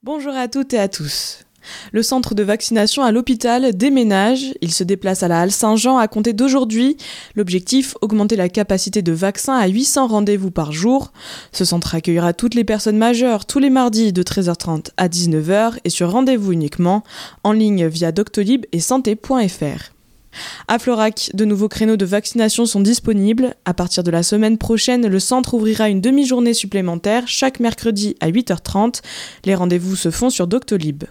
Bonjour à toutes et à tous. Le centre de vaccination à l'hôpital déménage. Il se déplace à la Halle Saint-Jean à compter d'aujourd'hui. L'objectif, augmenter la capacité de vaccins à 800 rendez-vous par jour. Ce centre accueillera toutes les personnes majeures tous les mardis de 13h30 à 19h et sur rendez-vous uniquement, en ligne via Doctolib et santé.fr. À Florac, de nouveaux créneaux de vaccination sont disponibles. À partir de la semaine prochaine, le centre ouvrira une demi-journée supplémentaire chaque mercredi à 8h30. Les rendez-vous se font sur Doctolib.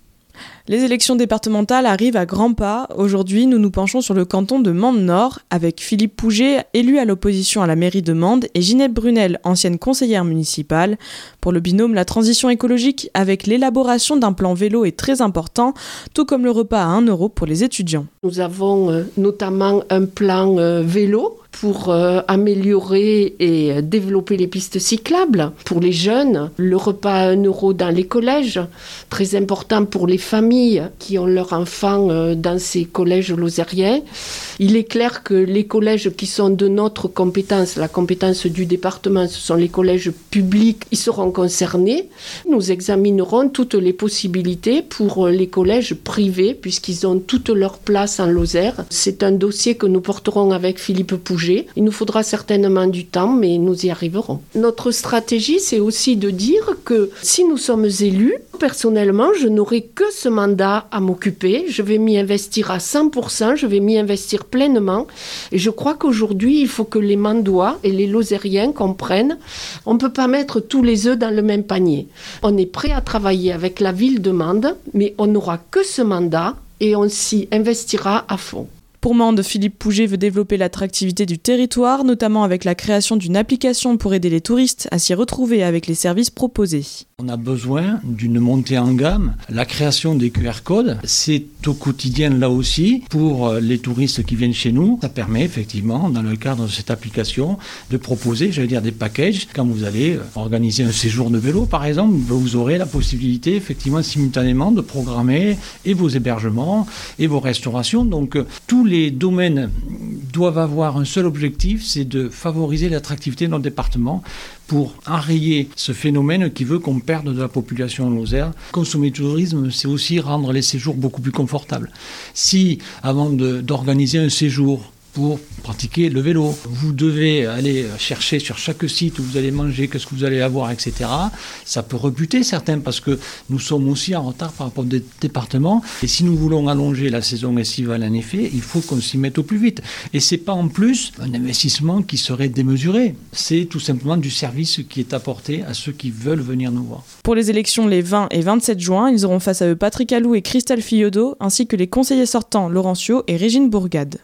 Les élections départementales arrivent à grands pas. Aujourd'hui, nous nous penchons sur le canton de Mende-Nord avec Philippe Pouget, élu à l'opposition à la mairie de Mende, et Ginette Brunel, ancienne conseillère municipale. Pour le binôme, la transition écologique avec l'élaboration d'un plan vélo est très important, tout comme le repas à 1 € pour les étudiants. Nous avons notamment un plan vélo pour améliorer et développer les pistes cyclables pour les jeunes, le repas à 1 € dans les collèges, très important pour les familles qui ont leurs enfants dans ces collèges lozériens. Il est clair que les collèges qui sont de notre compétence, la compétence du département, ce sont les collèges publics, ils seront concernés. Nous examinerons toutes les possibilités pour les collèges privés puisqu'ils ont toute leur place en Lozère. C'est un dossier que nous porterons avec Philippe Pouget. Il nous faudra certainement du temps, mais nous y arriverons. Notre stratégie, c'est aussi de dire que si nous sommes élus, personnellement, je n'aurai que ce mandat à m'occuper. Je vais m'y investir à 100%, je vais m'y investir pleinement. Et je crois qu'aujourd'hui, il faut que les Mandois et les Lozériens comprennent, on ne peut pas mettre tous les œufs dans le même panier. On est prêt à travailler avec la ville de Mende, mais on n'aura que ce mandat et on s'y investira à fond. Pour Mende, Philippe Pouget veut développer l'attractivité du territoire, notamment avec la création d'une application pour aider les touristes à s'y retrouver avec les services proposés. On a besoin d'une montée en gamme. La création des QR codes, c'est au quotidien là aussi pour les touristes qui viennent chez nous. Ça permet effectivement, dans le cadre de cette application, de proposer, des packages. Quand vous allez organiser un séjour de vélo, par exemple, vous aurez la possibilité effectivement simultanément de programmer et vos hébergements et vos restaurations. Donc tous les domaines doivent avoir un seul objectif, c'est de favoriser l'attractivité de notre département pour enrayer ce phénomène qui veut qu'on perde de la population en Lozère. Consommer du tourisme, c'est aussi rendre les séjours beaucoup plus confortables. Si, avant d'organiser un séjour pour pratiquer le vélo, vous devez aller chercher sur chaque site où vous allez manger, qu'est-ce que vous allez avoir, etc. Ça peut rebuter certains parce que nous sommes aussi en retard par rapport au département. Et si nous voulons allonger la saison estivale, en effet, il faut qu'on s'y mette au plus vite. Et c'est pas en plus un investissement qui serait démesuré. C'est tout simplement du service qui est apporté à ceux qui veulent venir nous voir. Pour les élections les 20 et 27 juin, ils auront face à eux Patrick Allou et Christelle Fillodot, ainsi que les conseillers sortants Laurencio et Régine Bourgade.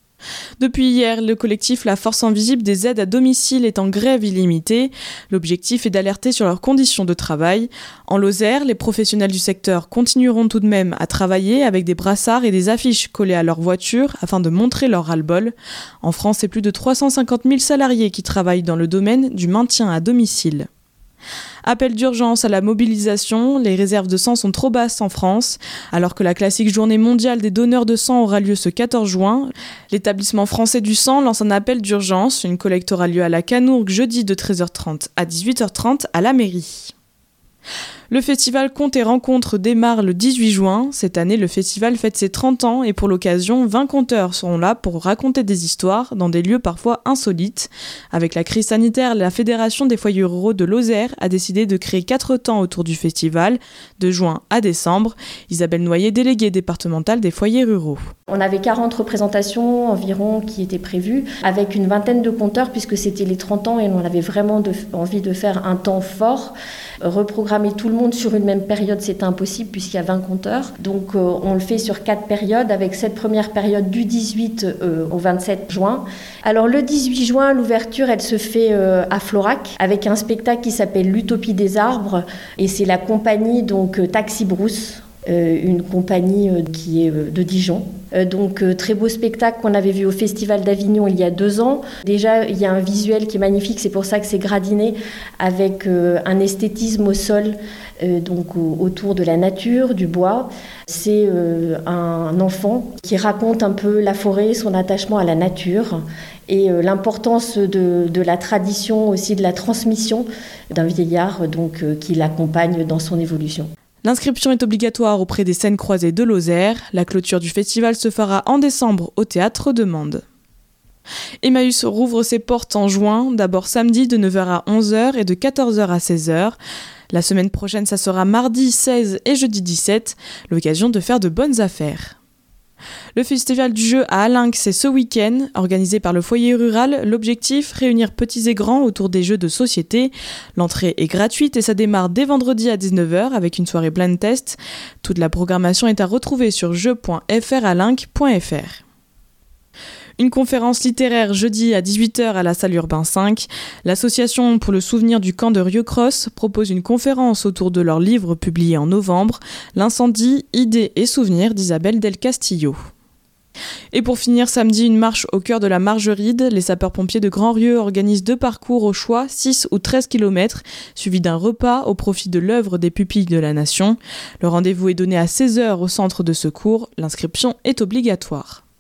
Depuis hier, le collectif La Force Invisible des aides à domicile est en grève illimitée. L'objectif est d'alerter sur leurs conditions de travail. En Lozère, les professionnels du secteur continueront tout de même à travailler avec des brassards et des affiches collées à leur voiture afin de montrer leur ras-le-bol. En France, c'est plus de 350 000 salariés qui travaillent dans le domaine du maintien à domicile. Appel d'urgence à la mobilisation, les réserves de sang sont trop basses en France. Alors que la classique journée mondiale des donneurs de sang aura lieu ce 14 juin, l'établissement français du sang lance un appel d'urgence. Une collecte aura lieu à la Canourgue jeudi de 13h30 à 18h30 à la mairie. Le festival Contes et Rencontres démarre le 18 juin. Cette année, le festival fête ses 30 ans et pour l'occasion, 20 conteurs seront là pour raconter des histoires dans des lieux parfois insolites. Avec la crise sanitaire, la Fédération des foyers ruraux de Lozère a décidé de créer 4 temps autour du festival, de juin à décembre. Isabelle Noyer, déléguée départementale des foyers ruraux. On avait 40 représentations environ qui étaient prévues, avec une vingtaine de conteurs puisque c'était les 30 ans et on avait vraiment envie de faire un temps fort. Reprogrammer tout le monde sur une même période, c'est impossible puisqu'il y a 20 compteurs. Donc on le fait sur 4 périodes avec cette première période du 18 au 27 juin. Alors le 18 juin, l'ouverture, elle se fait à Florac avec un spectacle qui s'appelle l'Utopie des arbres et c'est la compagnie donc Taxi Brousse une compagnie qui est de Dijon. Donc très beau spectacle qu'on avait vu au Festival d'Avignon il y a 2 ans. Déjà, il y a un visuel qui est magnifique, c'est pour ça que c'est gradiné, avec un esthétisme au sol, donc autour de la nature, du bois. C'est un enfant qui raconte un peu la forêt, son attachement à la nature et l'importance de la tradition, aussi de la transmission d'un vieillard donc, qui l'accompagne dans son évolution. L'inscription est obligatoire auprès des scènes croisées de Lozère. La clôture du festival se fera en décembre au Théâtre de Mende. Emmaüs rouvre ses portes en juin, d'abord samedi de 9h à 11h et de 14h à 16h. La semaine prochaine, ça sera mardi 16 et jeudi 17, l'occasion de faire de bonnes affaires. Le festival du jeu à Alinques, c'est ce week-end, organisé par le foyer rural. L'objectif, réunir petits et grands autour des jeux de société. L'entrée est gratuite et ça démarre dès vendredi à 19h avec une soirée blind test. Toute la programmation est à retrouver sur jeux.fralinques.fr. Une conférence littéraire jeudi à 18h à la salle Urbain 5. L'association pour le souvenir du camp de Rieucros propose une conférence autour de leur livre publié en novembre, L'incendie, idées et souvenirs d'Isabelle Del Castillo. Et pour finir, samedi, une marche au cœur de la Margeride. Les sapeurs-pompiers de Grand-Rieu organisent 2 parcours au choix, 6 ou 13 km, suivis d'un repas au profit de l'œuvre des pupilles de la Nation. Le rendez-vous est donné à 16h au centre de secours. L'inscription est obligatoire.